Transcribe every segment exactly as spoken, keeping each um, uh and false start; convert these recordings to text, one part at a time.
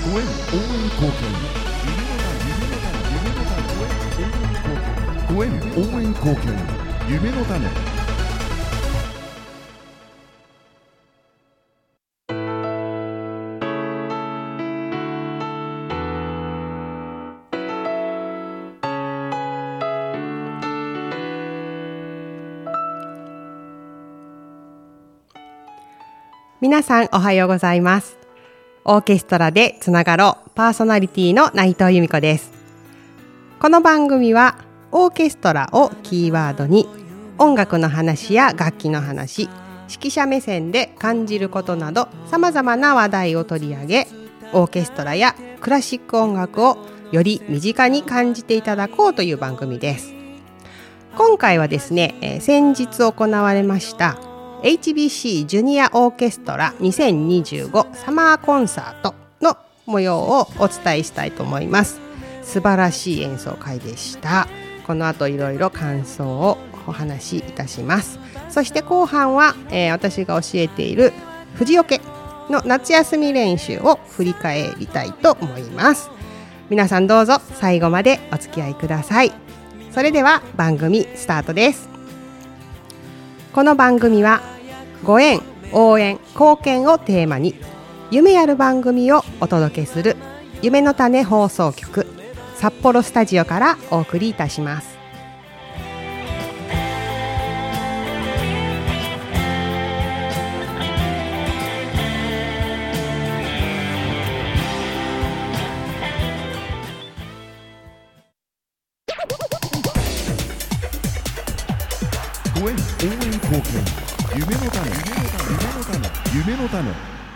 ご縁応援貢献ご縁応援貢献夢の種。 皆さんおはようございます。オーケストラでつながろうパーソナリティの内藤由美子です。この番組はオーケストラをキーワードに音楽の話や楽器の話、指揮者目線で感じることなどさまざまな話題を取り上げ、オーケストラやクラシック音楽をより身近に感じていただこうという番組です。今回はですね、えー、先日行われましたエイチビーシー ジュニアオーケストラにせんにじゅうごサマーコンサートの模様をお伝えしたいと思います。素晴らしい演奏会でした。この後いろいろ感想をお話しいたします。そして後半は、えー、私が教えている藤オケの夏休み練習を振り返りたいと思います。皆さんどうぞ最後までお付き合いください。それでは番組スタートです。この番組はご縁、応援、貢献をテーマに夢ある番組をお届けする夢の種放送局札幌スタジオからお送りいたします。 ご縁応援貢献夢の種夢の種夢の種。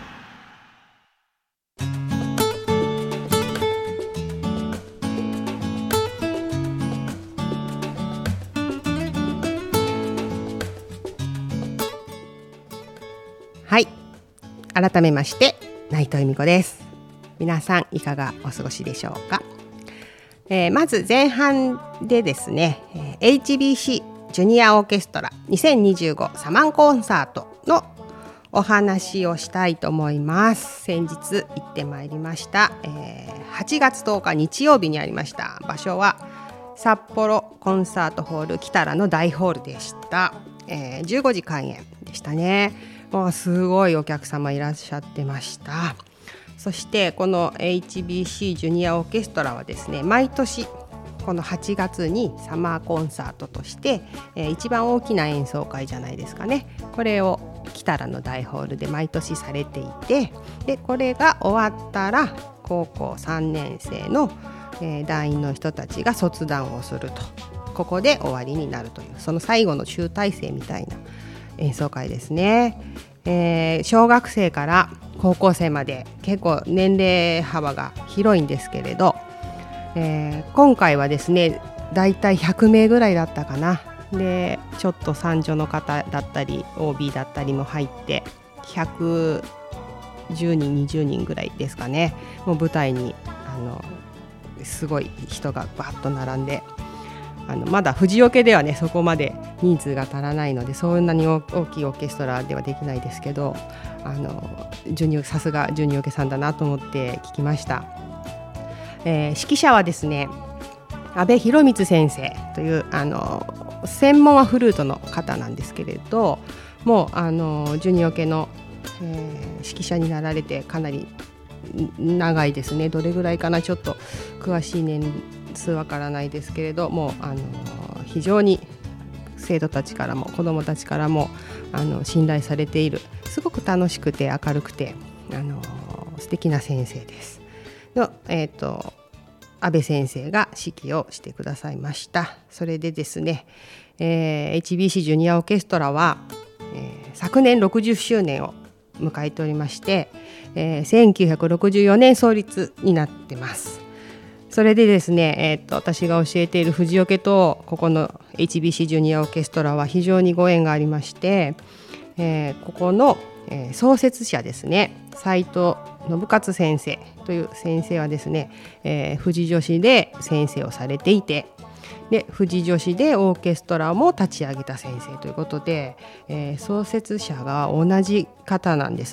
はい、改めまして内藤由美子です。皆さんいかがお過ごしでしょうか。えー、まず前半でですね、エイチビーシージュニアオーケストラにせんにじゅうごサマーコンサートのお話をしたいと思います。先日行ってまいりました、えー、はちがつとおか日曜日にありました。場所は札幌コンサートホールキタラの大ホールでした。えー、じゅうごじ開演でしたね。もうすごいお客様いらっしゃってました。そしてこの エイチビーシー ジュニアオーケストラはですね、毎年このはちがつにサマーコンサートとして、えー、一番大きな演奏会じゃないですかね。これをキタラの大ホールで毎年されていて、でこれが終わったら高校さんねん生の、えー、団員の人たちが卒団をすると、ここで終わりになるという、その最後の集大成みたいな演奏会ですね。えー、小学生から高校生まで結構年齢幅が広いんですけれど、えー、今回はですねだいたいひゃくめいぐらいだったかな。でちょっと三女の方だったり オービー だったりも入ってひゃくじゅうにんにじゅうにんぐらいですかね。もう舞台にあのすごい人がバッと並んで、あのまだ藤オケではねそこまで人数が足らないのでそんなに大きいオーケストラではできないですけど、あのジュニさすがジュニオケさんだなと思って聞きました。えー、指揮者はですね阿部博光先生というあの専門はフルートの方なんですけれど、もうあのジュニオケの、えー、指揮者になられてかなり長いですね。どれぐらいかな、ちょっと詳しい年数わからないですけれども、あの非常に生徒たちからも子どもたちからもあの信頼されている、すごく楽しくて明るくてあの素敵な先生ですの、えーと、安倍先生が指揮をしてくださいました。それでですね、えー、エイチビーシー ジュニアオーケストラは、えー、昨年ろくじゅっしゅうねんを迎えておりまして、えー、せんきゅうひゃくろくじゅうよねん創立になってます。それでですね、えー、と私が教えている藤オケとここの エイチビーシー ジュニアオーケストラは非常にご縁がありまして、えー、ここの、えー、創設者ですね、斉藤信勝先生という先生はですね、えー、富士女子で先生をされていて、で富士女子でオーケストラも立ち上げた先生ということで、えー、創設者が同じ方なんですね。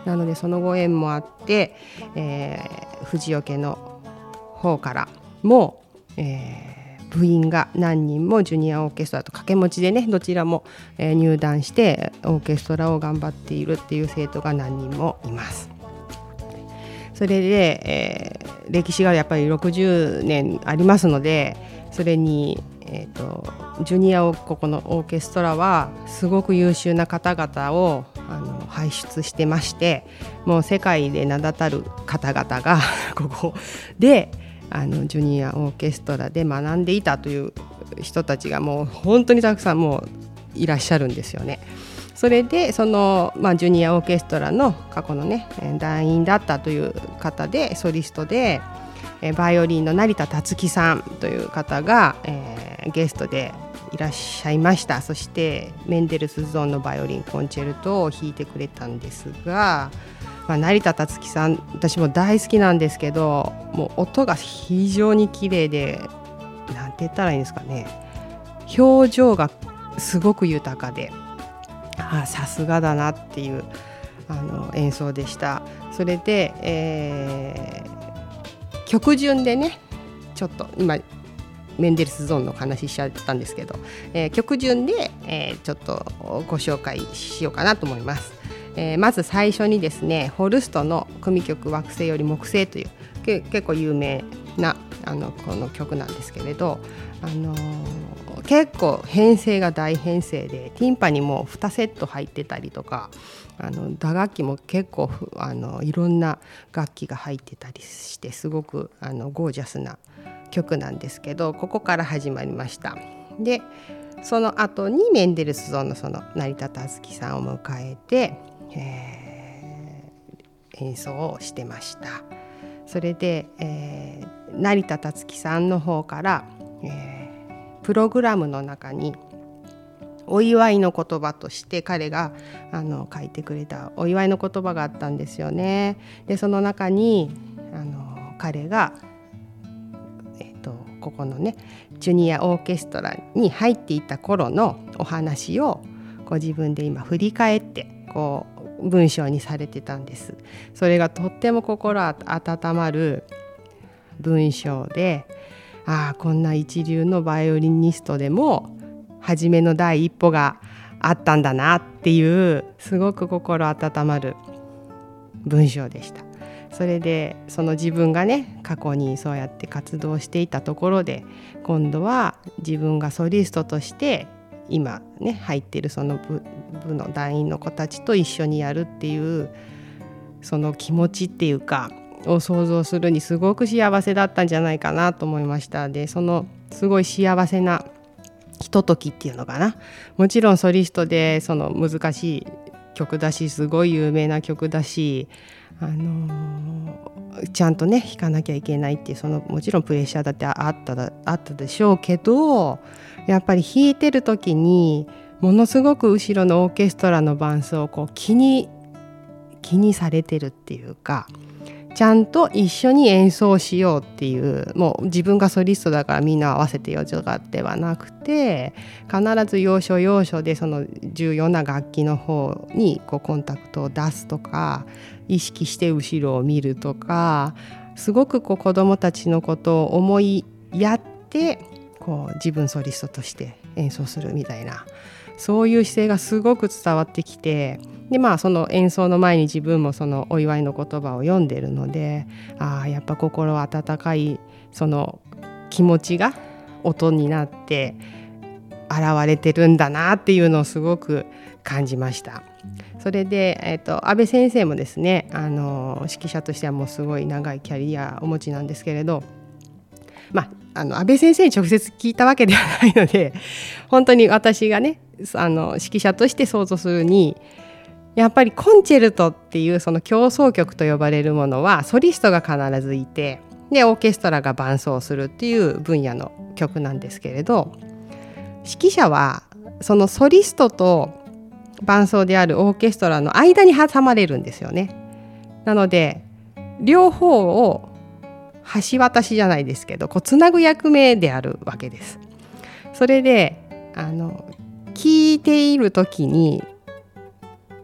なのでそのご縁もあって、えー、藤岡の方からも、えー、部員が何人もジュニアオーケストラと掛け持ちでね、どちらも、えー、入団してオーケストラを頑張っているっていう生徒が何人もいます。それで、えー、歴史がやっぱりろくじゅうねんありますので、それに、えーと、ジュニアをここのオーケストラはすごく優秀な方々をあの輩出してまして、もう世界で名だたる方々がここであのジュニアオーケストラで学んでいたという人たちがもう本当にたくさんもういらっしゃるんですよね。それでその、まあ、ジュニアオーケストラの過去のね団員だったという方で、ソリストでバイオリンの成田達樹さんという方が、えー、ゲストでいらっしゃいました。そしてメンデルスゾーンのバイオリンコンチェルトを弾いてくれたんですが、まあ、成田達樹さん私も大好きなんですけど、もう音が非常に綺麗で、なんて言ったらいいんですかね、表情がすごく豊かで、あ、さすがだなっていうあの演奏でした。それで、えー、曲順でね、ちょっと今メンデルスゾーンの話しちゃったんですけど、えー、曲順で、えー、ちょっとご紹介しようかなと思います。えー、まず最初にですね、ホルストの組曲惑星より木星というけ結構有名なあのこの曲なんですけれど、あのー、結構編成が大編成で、ティンパニもにセット入ってたりとか、あの打楽器も結構あのいろんな楽器が入ってたりして、すごくあのゴージャスな曲なんですけど、ここから始まりました。でその後にメンデルスゾーンのその成田達樹さんを迎えて、えー、演奏をしてました。それで、えー、成田達樹さんの方から、えー、プログラムの中にお祝いの言葉として彼があの書いてくれたお祝いの言葉があったんですよね。でその中にあの彼が、えーと、ここのねジュニアオーケストラに入っていた頃のお話をこう自分で今振り返ってこう文章にされてたんです。それがとっても心温まる文章で、ああこんな一流のバイオリニストでも初めの第一歩があったんだなっていう、すごく心温まる文章でした。それでその自分がね過去にそうやって活動していたところで、今度は自分がソリストとして今ね入っているその 部, 部の団員の子たちと一緒にやるっていうその気持ちっていうかを想像するにすごく幸せだったんじゃないかなと思いました。でそのすごい幸せなひとときっていうのかな、もちろんソリストでその難しい曲だし、すごい有名な曲だし、あのー、ちゃんとね弾かなきゃいけないっていうそのもちろんプレッシャーだってあっただあったでしょうけど、やっぱり弾いてる時にものすごく後ろのオーケストラの伴奏をこう気に気にされてるっていうか、ちゃんと一緒に演奏しようっていう、もう自分がソリストだからみんな合わせてよとかではなくて、必ず要所要所でその重要な楽器の方にこうコンタクトを出すとか、意識して後ろを見るとか、すごくこう子どもたちのことを思いやってこう自分ソリストとして演奏するみたいな、そういう姿勢がすごく伝わってきて、でまあその演奏の前に自分もそのお祝いの言葉を読んでるので、ああやっぱ心温かいその気持ちが音になって現れてるんだなっていうのをすごく感じました。それで、えーと、安倍先生もですね、あの指揮者としてはもうすごい長いキャリアをお持ちなんですけれど、まあ、あの安倍先生に直接聞いたわけではないので、本当に私がねあの指揮者として想像するに、やっぱりコンチェルトっていうその協奏曲と呼ばれるものはソリストが必ずいて、でオーケストラが伴奏するっていう分野の曲なんですけれど、指揮者はそのソリストと伴奏であるオーケストラの間に挟まれるんですよね。なので両方を橋渡しじゃないですけど、こうつなぐ役目であるわけです。それであの聴いている時に、あこ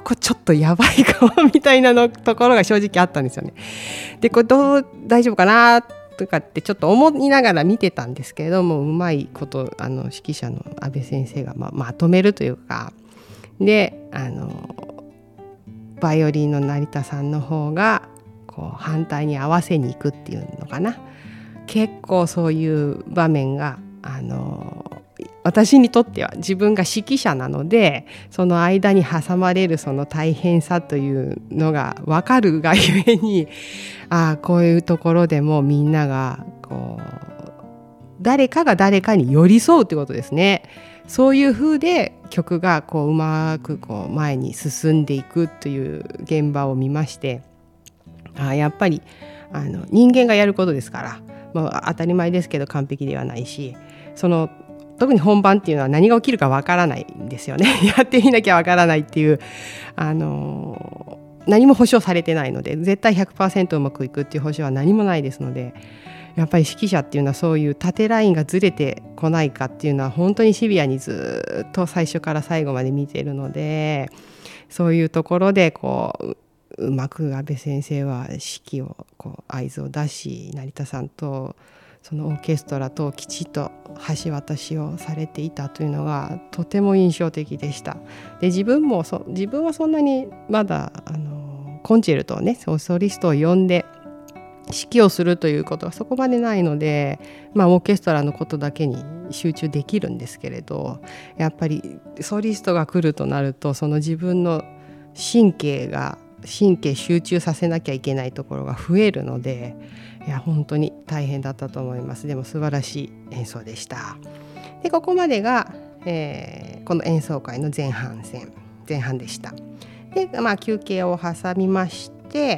こちょっとやばいかもみたいなのところが正直あったんですよね。でこれどう大丈夫かなとかってちょっと思いながら見てたんですけれども、うまいことあの指揮者の安倍先生が ま, まとめるというかで、あのバイオリンの成田さんの方がこう反対に合わせに行くっていうのかな。結構そういう場面があの私にとっては、自分が指揮者なのでその間に挟まれるその大変さというのが分かるがゆえに、ああこういうところでもみんながこう誰かが誰かに寄り添うということですね。そういう風で曲がこううまくこう前に進んでいくという現場を見まして、あやっぱりあの人間がやることですから、まあ、当たり前ですけど完璧ではないし、その特に本番っていうのは何が起きるかわからないんですよねやってみなきゃわからないっていう、あの何も保証されてないので、絶対 ひゃくパーセント うまくいくっていう保証は何もないですので、やっぱり指揮者っていうのはそういう縦ラインがずれてこないかっていうのは本当にシビアにずっと最初から最後まで見ているので、そういうところでこううまく安倍先生は指揮をこう合図を出し、成田さんとそのオーケストラときちっと橋渡しをされていたというのがとても印象的でした。で自分もそ自分はそんなにまだあのコンチェルトをね、ソリストを呼んで指揮をするということはそこまでないので、まあ、オーケストラのことだけに集中できるんですけれど、やっぱりソリストが来るとなると、その自分の神経が神経集中させなきゃいけないところが増えるので、いや本当に大変だったと思います。でも素晴らしい演奏でした。でここまでが、えー、この演奏会の前半戦前半でした。で、まあ、休憩を挟みまして、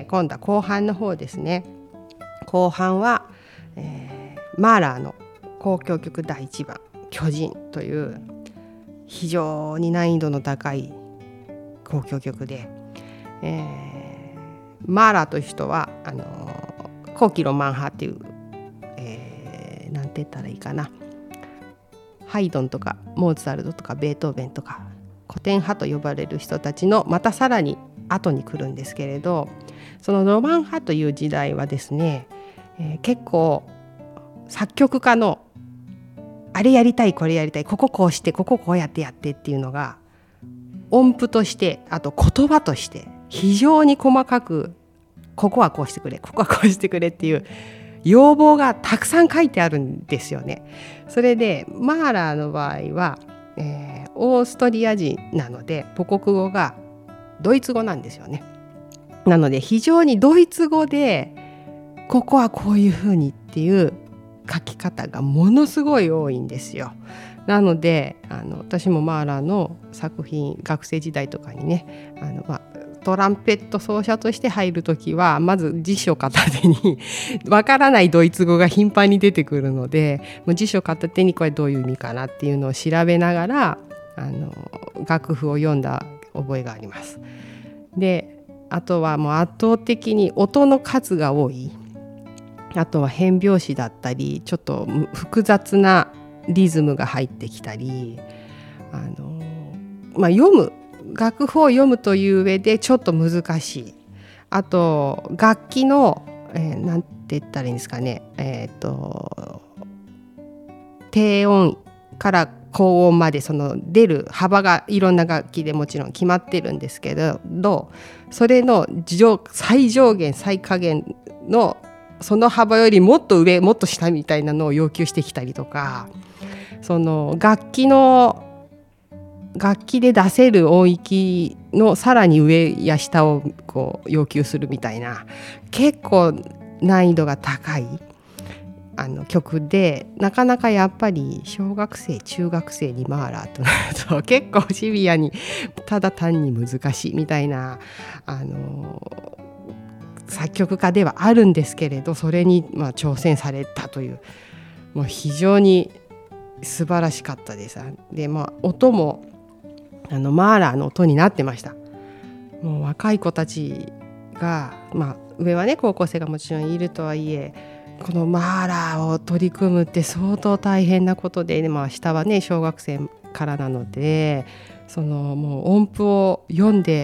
今度は後半の方ですね。後半は、えー、マーラーの交響曲だいいちばん巨人という非常に難易度の高い交響曲で、えー、マーラーという人はあの後期ロマン派っていう、えー、なんて言ったらいいかな、ハイドンとかモーツァルトとかベートーベンとか古典派と呼ばれる人たちのまたさらに後に来るんですけれど、そのロマン派という時代はですね、えー、結構作曲家のあれやりたいこれやりたい、こここうしてこここうやってやってっていうのが音符として、あと言葉として非常に細かく、ここはこうしてくれここはこうしてくれっていう要望がたくさん書いてあるんですよね。それでマーラーの場合は、えー、オーストリア人なので母国語がドイツ語なんですよね。なので非常にドイツ語でここはこういうふうにっていう書き方がものすごい多いんですよ。なのであの私もマーラーの作品学生時代とかにね、あの、まあ、トランペット奏者として入るときはまず辞書片手にわからないドイツ語が頻繁に出てくるので、もう辞書片手にこれどういう意味かなっていうのを調べながらあの楽譜を読んだ覚えがあります。であとはもう圧倒的に音の数が多い、あとは変拍子だったりちょっと複雑なリズムが入ってきたり、あの、まあ、読む楽譜を読むという上でちょっと難しい。あと楽器の、えー、なんて言ったらいいんですかね、えーと、低音から高音までその出る幅がいろんな楽器でもちろん決まってるんですけど、それの最上限最下限のその幅よりもっと上もっと下みたいなのを要求してきたりとか、その楽器の楽器で出せる音域のさらに上や下をこう要求するみたいな、結構難易度が高いあの曲で、なかなかやっぱり小学生中学生にマーラーとなると結構シビアにただ単に難しいみたいなあの作曲家ではあるんですけれど、それにまあ挑戦されたという、もう非常に素晴らしかったです。で、まあ、音もあのマーラーの音になってました。もう若い子たちが、まあ、上はね高校生がもちろんいるとはいえ、このマーラーを取り組むって相当大変なことで、まあ、下はね小学生からなので、そのもう音符を読んで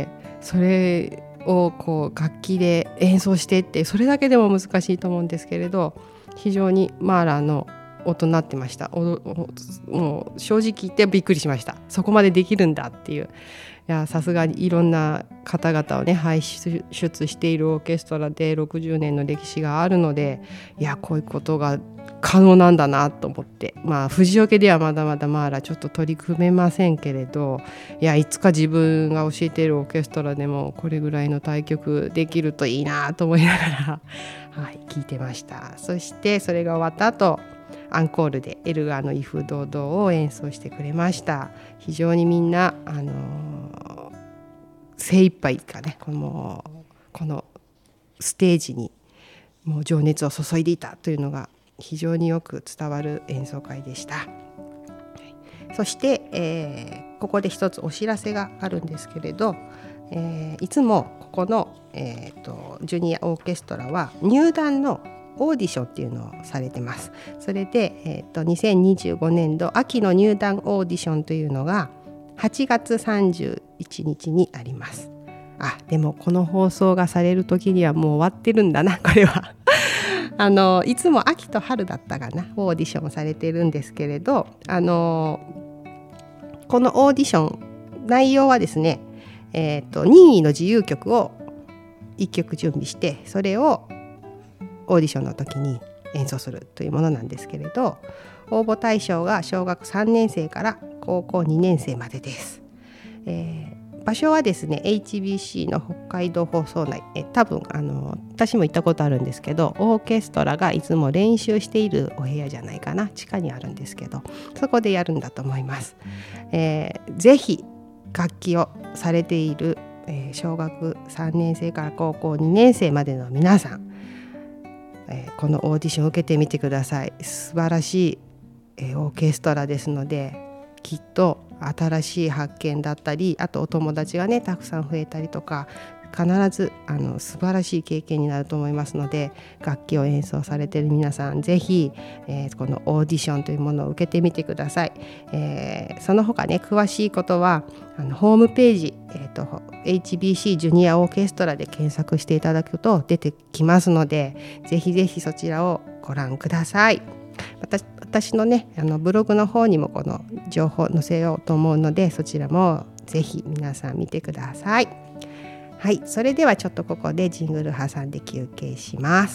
それをこう楽器で演奏してってそれだけでも難しいと思うんですけれど、非常にマーラーの音になってました。おおもう正直言ってびっくりしました。そこまでできるんだっていう。いやさすがにいろんな方々をね輩出しているオーケストラでろくじゅうねんの歴史があるので、いやこういうことが可能なんだなと思って、まあ藤オケではまだまだマーラちょっと取り組めませんけれど、いやいつか自分が教えているオーケストラでもこれぐらいの対局できるといいなと思いながら、はい、聞いてました。そしてそれが終わった後アンコールでエルガーの威風堂々を演奏してくれました。非常にみんな、あのー、精一杯かね、この、このステージにもう情熱を注いでいたというのが非常によく伝わる演奏会でした。そして、えー、ここで一つお知らせがあるんですけれど、えー、いつもここの、えーと、ジュニアオーケストラは入団のオーディションっていうのをされてます。それで、えー、とにせんにじゅうごねん度秋の入団オーディションというのがはちがつさんじゅういちにちにあります。あ、でもこの放送がされる時にはもう終わってるんだなこれはあのいつも秋と春だったかなオーディションされてるんですけれど、あのこのオーディション内容はですね、えー、と任意の自由曲をいっきょく準備して、それをオーディションの時に演奏するというものなんですけれど、応募対象が小学さんねんせいから高校にねんせいまでです。えー、場所はですね エイチビーシー の北海道放送内、え多分あの私も行ったことあるんですけど、オーケストラがいつも練習しているお部屋じゃないかな、地下にあるんですけど、そこでやるんだと思います。えー、ぜひ楽器をされている、えー、小学さんねんせいから高校にねんせいまでの皆さん、えー、このオーディションを受けてみてください。素晴らしい、えー、オーケストラですので、きっと新しい発見だったり、あとお友達がねたくさん増えたりとか、必ずあの素晴らしい経験になると思いますので、楽器を演奏されている皆さんぜひ、えー、このオーディションというものを受けてみてください。えー、その他ね詳しいことはあのホームページ、えーと、エイチビーシー ジュニアオーケストラで検索していただくと出てきますので、ぜひぜひそちらをご覧ください。私, 私のねあのブログの方にもこの情報載せようと思うので、そちらもぜひ皆さん見てください。はい、それではちょっとここでジングル挟んで休憩します。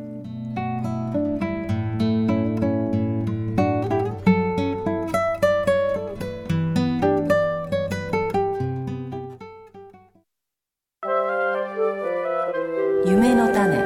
夢の種。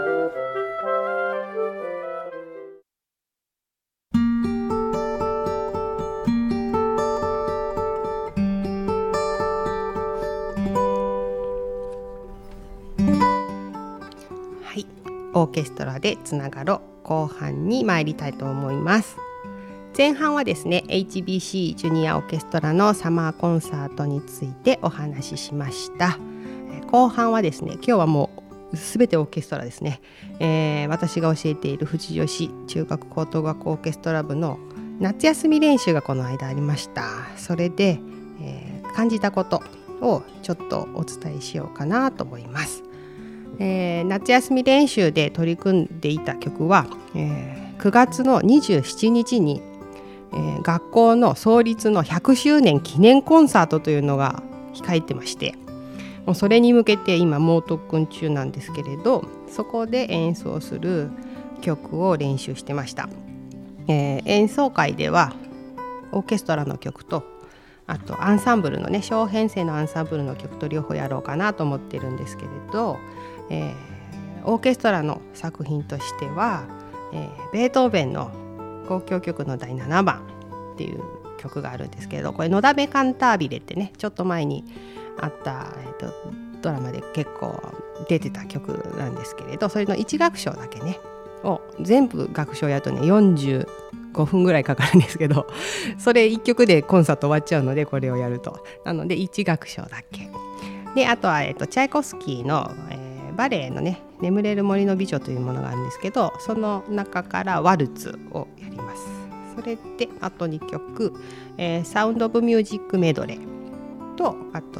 オーケストラでつながろう後半に参りたいと思います。前半はですね エイチビーシー ジュニアオーケストラのサマーコンサートについてお話ししました。後半はですね、今日はもうすべてオーケストラですね、えー、私が教えている富士女子中学高等学校オーケストラ部の夏休み練習がこの間ありました。それで、えー、感じたことをちょっとお伝えしようかなと思います。えー、夏休み練習で取り組んでいた曲は、えー、くがつのにじゅうしちにちに、えー、学校の創立のひゃくしゅうねん記念コンサートというのが控えてまして、もうそれに向けて今猛特訓中なんですけれど、そこで演奏する曲を練習してました。えー、演奏会ではオーケストラの曲と、あとアンサンブルのね小編成のアンサンブルの曲と両方やろうかなと思ってるんですけれど、えー、オーケストラの作品としては、えー、ベートーベンの交響曲のだいななばんっていう曲があるんですけれど、これのだめカンタービレってねちょっと前にあった、えーと、ドラマで結構出てた曲なんですけれど、それのいち楽章だけねを全部楽章やるとねよんじゅうごふんぐらいかかるんですけど、それいっきょくでコンサート終わっちゃうので、これをやるとなのでいち楽章だけで、あとは、えーと、チャイコフスキーの、えー、バレエのね眠れる森の美女というものがあるんですけど、その中からワルツをやります。それであとにきょく、えー、サウンドオブミュージックメドレーと、あと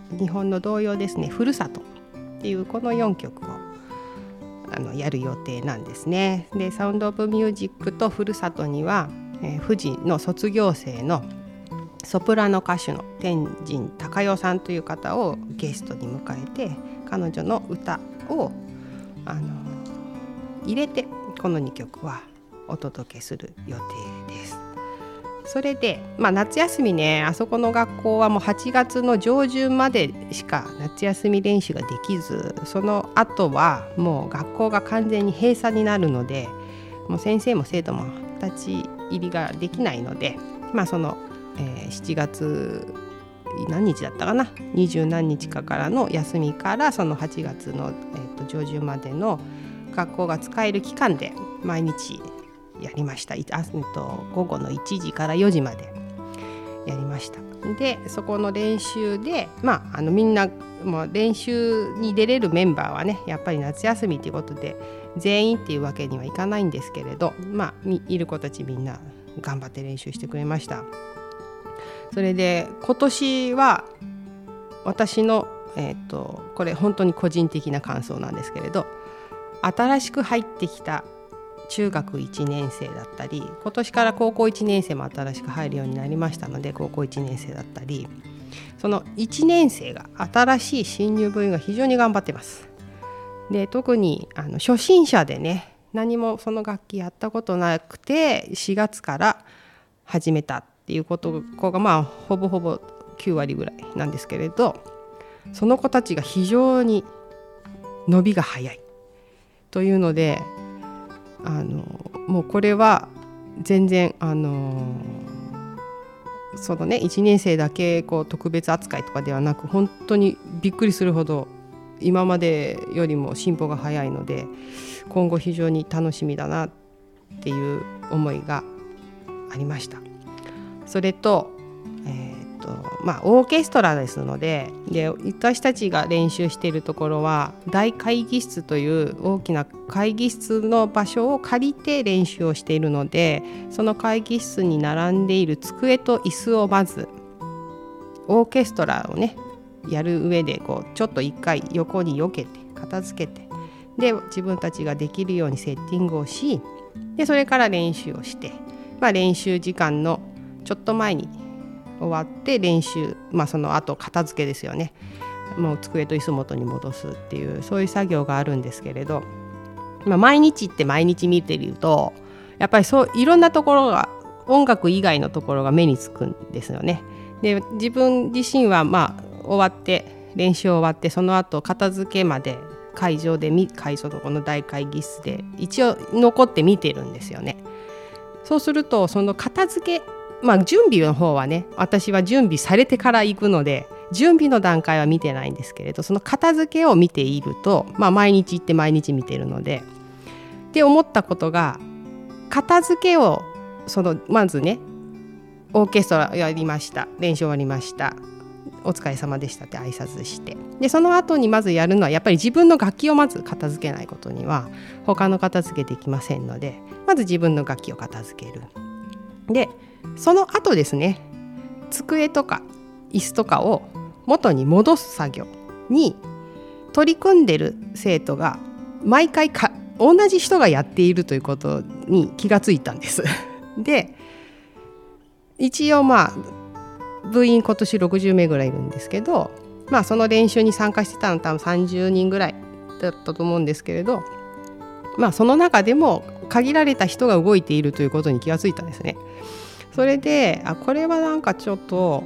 日本の童謡ですね、ふるさとっていうこのよんきょくをあのやる予定なんですね。でサウンドオブミュージックとふるさとには、えー、富士の卒業生のソプラノ歌手の天神貴代さんという方をゲストに迎えて、彼女の歌をあの入れてこのにきょくはお届けする予定です。それで、まあ、夏休みね、あそこの学校はもうはちがつの上旬までしか夏休み練習ができず、その後はもう学校が完全に閉鎖になるので、もう先生も生徒も立ち入りができないので、まあその、えー、しちがつ何日だったかな、二十何日かからの休みからそのはちがつの、えー、と上旬までの学校が使える期間で毎日やりました。あと午後のいちじからよじまでやりました。でそこの練習で、まあ、あのみんなもう練習に出れるメンバーはね、やっぱり夏休みということで全員っていうわけにはいかないんですけれど、まあいる子たちみんな頑張って練習してくれました。それで今年は私の、えーと、これ本当に個人的な感想なんですけれど、新しく入ってきた中学いちねん生だったり、今年から高校いちねん生も新しく入るようになりましたので、高校いちねん生だったり、そのいちねん生が新しい新入部員が非常に頑張ってます。で特にあの初心者でね、何もその楽器やったことなくてしがつから始めたっていうことがまあほぼほぼきゅうわりぐらいなんですけれど、その子たちが非常に伸びが早いというので、あのもうこれは全然あのそのねいちねん生だけこう特別扱いとかではなく、本当にびっくりするほど今までよりも進歩が早いので、今後非常に楽しみだなっていう思いがありました。それと、えーとまあ、オーケストラですので、で私たちが練習しているところは大会議室という大きな会議室の場所を借りて練習をしているので、その会議室に並んでいる机と椅子をまずオーケストラをねやる上でこうちょっと一回横に避けて片付けて、で自分たちができるようにセッティングをし、でそれから練習をして、まあ、練習時間のちょっと前に終わって練習、まあ、その後片付けですよね。もう机と椅子元に戻すっていう、そういう作業があるんですけれど、まあ、毎日って毎日見てるとやっぱりそういろんなところが、音楽以外のところが目につくんですよね。で自分自身はまあ終わって練習終わってその後片付けまで会場で会場のこの大会議室で一応残って見てるんですよね。そうするとその片付け、まあ準備の方はね、私は準備されてから行くので準備の段階は見てないんですけれど、その片付けを見ていると、まあ毎日行って毎日見てるので、で思ったことが、片付けをそのまずねオーケストラやりました、練習終わりました、お疲れ様でしたって挨拶して、でその後にまずやるのはやっぱり自分の楽器をまず片付けないことには他の片付けできませんので、まず自分の楽器を片付ける。でその後ですね、机とか椅子とかを元に戻す作業に取り組んでる生徒が毎回か同じ人がやっているということに気がついたんですで一応まあ部員今年ろくじゅうめいぐらいいるんですけど、まあその練習に参加してたの多分さんじゅうにんぐらいだったと思うんですけれど、まあその中でも限られた人が動いているということに気がついたんですね。それであこれはなんかちょっと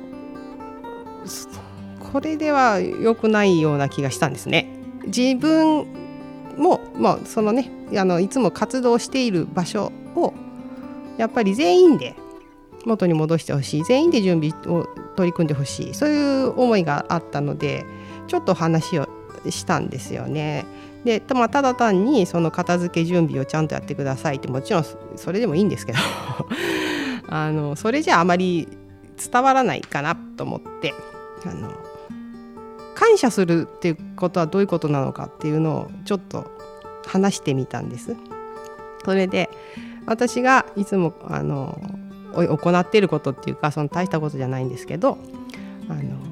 これでは良くないような気がしたんですね。自分も、まあそのね、あのいつも活動している場所をやっぱり全員で元に戻してほしい、全員で準備を取り組んでほしい、そういう思いがあったのでちょっと話をしたんですよね。で、まあ、ただ単にその片付け準備をちゃんとやってくださいって、もちろんそれでもいいんですけどあのそれじゃあまり伝わらないかなと思って、あの感謝するっていうことはどういうことなのかっていうのをちょっと話してみたんです。それで私がいつもあの行っていることっていうか、その大したことじゃないんですけど、あの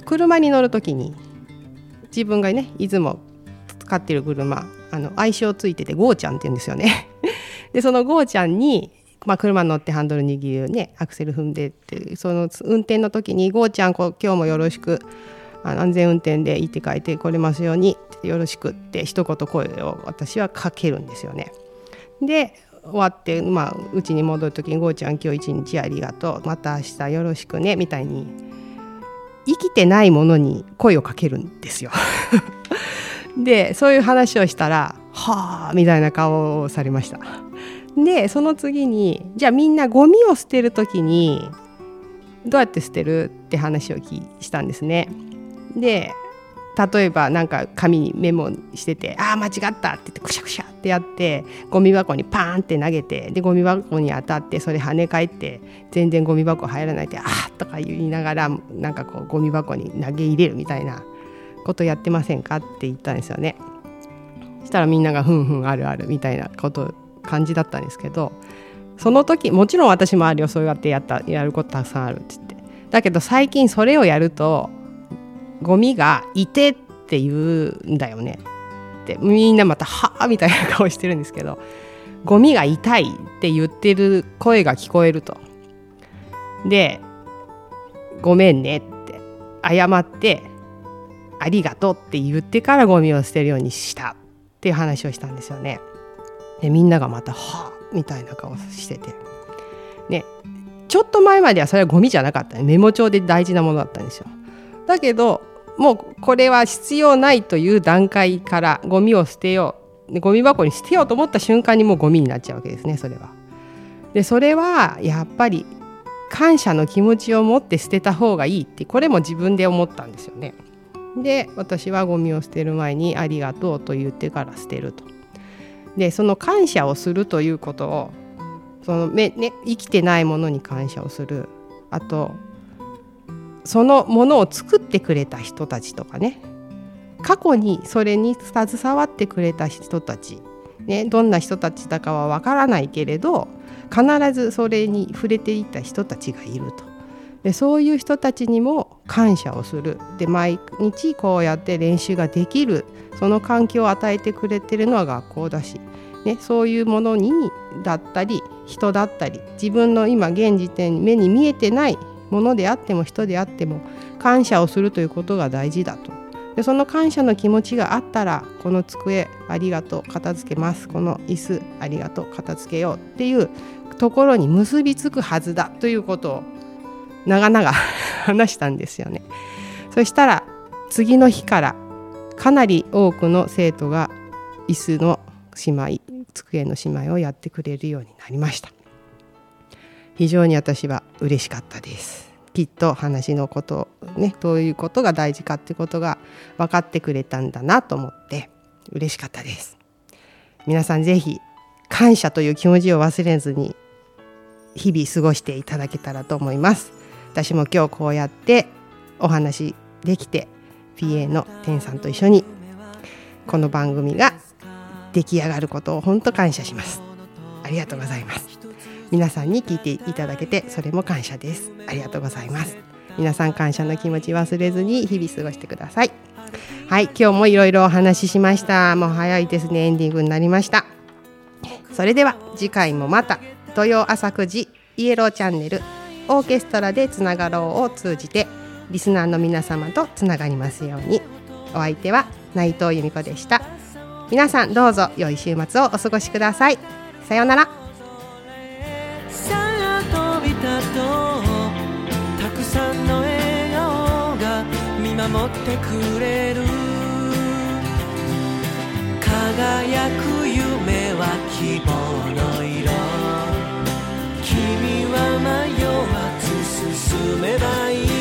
車に乗るときに自分がねいつも使ってる車、あの愛称ついててゴーちゃんって言うんですよねでそのゴーちゃんに、まあ、車乗ってハンドル握るねアクセル踏んでって、その運転の時にゴーちゃん今日もよろしく、あの安全運転で行って帰ってこれますようによろしくって一言声を私はかけるんですよね。で終わって、まあ、うちに戻る時にゴーちゃん今日一日ありがとう、また明日よろしくねみたいに生きてないものに声をかけるんですよでそういう話をしたらはあみたいな顔をされました。でその次にじゃあみんなゴミを捨てる時にどうやって捨てるって話をきしたんですね。で例えばなんか紙にメモしててああ間違ったって言ってくしゃくしゃってやってゴミ箱にパーンって投げて、でゴミ箱に当たってそれ跳ね返って全然ゴミ箱入らないであーとか言いながらなんかこうゴミ箱に投げ入れるみたいなことやってませんかって言ったんですよね。そしたらみんながふんふんあるあるみたいなこと感じだったんですけど、その時もちろん私もあるよそうやってやったやることたくさんあるって言って、だけど最近それをやるとゴミがいてって言うんだよねってみんなまたはぁみたいな顔してるんですけど、ゴミが痛いって言ってる声が聞こえると。でごめんねって謝ってありがとうって言ってからゴミを捨てるようにしたっていう話をしたんですよね。でみんながまたはぁみたいな顔しててね、ちょっと前まではそれはゴミじゃなかったね、メモ帳で大事なものだったんですよ。だけどもうこれは必要ないという段階からゴミを捨てよう、ゴミ箱に捨てようと思った瞬間にもうゴミになっちゃうわけですね。それはでそれはやっぱり感謝の気持ちを持って捨てた方がいいって、これも自分で思ったんですよね。で私はゴミを捨てる前にありがとうと言ってから捨てると。でその感謝をするということをそのめ、ね、生きてないものに感謝をする、あとそのものを作ってくれた人たちとかね、過去にそれに携わってくれた人たち、ね、どんな人たちだかはわからないけれど必ずそれに触れていた人たちがいると。でそういう人たちにも感謝をする。で毎日こうやって練習ができる、その環境を与えてくれてるのは学校だし、ね、そういうものにだったり人だったり自分の今現時点目に見えてないものであっても人であっても感謝をするということが大事だと。でその感謝の気持ちがあったらこの机ありがとう片付けます、この椅子ありがとう片付けようっていうところに結びつくはずだということを長々話したんですよね。そしたら次の日からかなり多くの生徒が椅子のしまい机のしまいをやってくれるようになりました。非常に私は嬉しかったです。きっと話のことね、どういうことが大事かってことが分かってくれたんだなと思って嬉しかったです。皆さんぜひ感謝という気持ちを忘れずに日々過ごしていただけたらと思います。私も今日こうやってお話できて ピーエー の天さんと一緒にこの番組が出来上がることを本当感謝します。ありがとうございます。皆さんに聞いていただけてそれも感謝です。ありがとうございます。皆さん感謝の気持ち忘れずに日々過ごしてください。はい、今日もいろいろお話ししました。もう早いですね、エンディングになりました。それでは次回もまた土曜朝くじイエローチャンネルオーケストラでつながろうを通じてリスナーの皆様とつながりますように。お相手は内藤由美子でした。皆さんどうぞ良い週末をお過ごしください。さようなら。 さあ飛び立とう、たくさんの笑顔が見守ってくれる。輝く夢は希望の色、君は迷わず進めばいい。